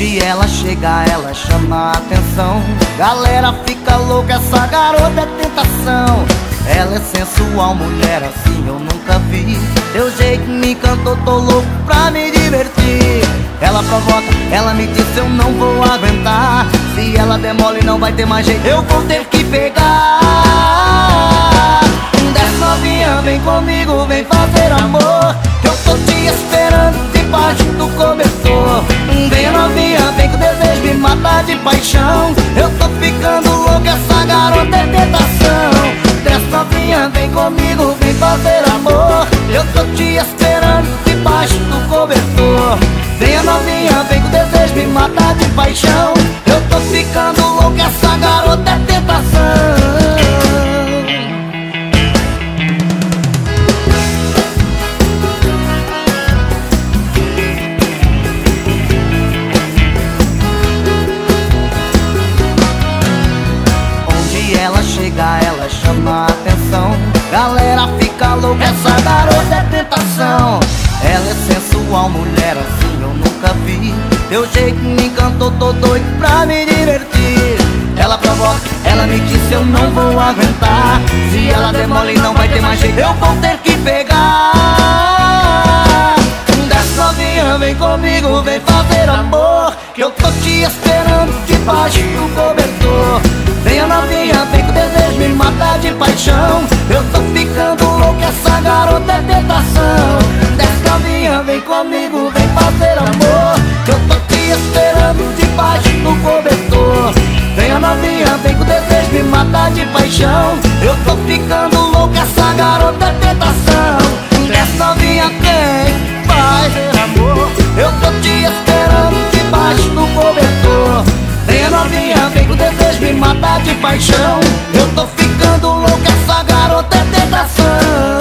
Onde ela chega, ela chama a atenção. Galera fica louca, essa garota é tentação. Ela é sensual, mulher assim eu nunca vi. Teu jeito me encantou, tô louco pra me divertir. Ela provoca, ela me disse eu não vou aguentar. Se ela der mole não vai ter mais jeito, eu vou ter que pegar. Desce novinha, vem comigo, vem fazer amor. Eu tô te esperando debaixo do cobertor. Vem novinha, vem que o desejo me mata de paixão. Eu tô ficando louco, essa garota é tentação. Desce novinha, vem comigo, vem fazer amor. Eu tô te esperando debaixo do cobertor. Venha novinha, vem que o desejo me mata de paixão. Eu tô ficando louco, essa garota é tentação. Ela chega, ela chama a atenção. Galera fica louca, essa garota é tentação. Ela é sensual, mulher assim eu nunca vi. Teu jeito me encantou, tô doido pra me divertir. Ela provoca, ela me disse eu não vou aguentar. Se ela der mole não vai ter mais jeito, eu vou ter que pegar. Desce novinha, vem comigo, vem fazer amor. Que eu tô te esperando debaixo do cobertor. Venha novinha, vem que o desejo me mata de paixão. Eu tô ficando louco, essa garota é tentação. Desce novinha, vem comigo, vem fazer amor. Eu tô te esperando debaixo do cobertor. Venha novinha, vem que o desejo me mata de paixão. Eu tô ficando louco, essa garota é tentação. Desce novinha, vem fazer amor. Eu tô te esperando debaixo do cobertor. Venha novinha, vem que o desejo me mata de paixão. Eu tô ficando louco, essa garota é tentação.